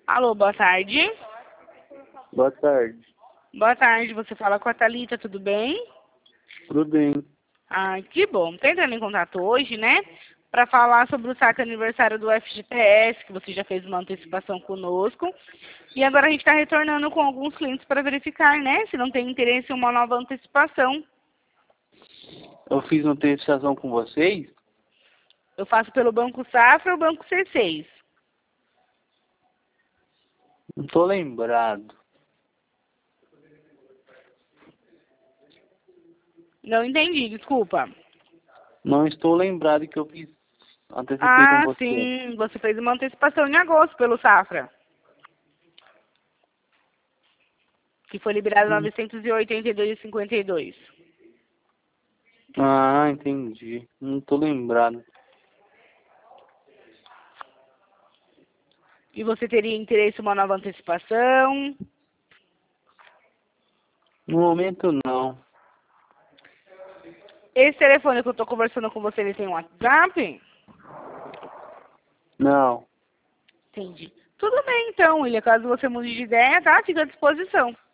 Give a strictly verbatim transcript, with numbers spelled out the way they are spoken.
Alô, boa tarde. Boa tarde. Boa tarde, você fala com a Thalita, tudo bem? Tudo bem. Ah, que bom. Tá entrando em contato hoje, né? Para falar sobre o saque aniversário do F G T S, que você já fez uma antecipação conosco. E agora a gente está retornando com alguns clientes para verificar, né? Se não tem interesse em uma nova antecipação. Eu fiz uma antecipação com vocês? Eu faço pelo Banco Safra ou Banco C seis? Não tô lembrado. Não entendi, desculpa. Não estou lembrado que eu fiz antecipei com Ah, você. sim, você fez uma antecipação em agosto pelo Safra, que foi liberado Hum. novecentos e oitenta e dois reais e cinquenta e dois centavos. Ah, entendi. Não tô lembrado. E você teria interesse em uma nova antecipação? No momento não. Esse telefone que eu estou conversando com você, ele tem um WhatsApp? Não. Entendi. Tudo bem, então, William. Caso você mude de ideia, tá? Fica à disposição.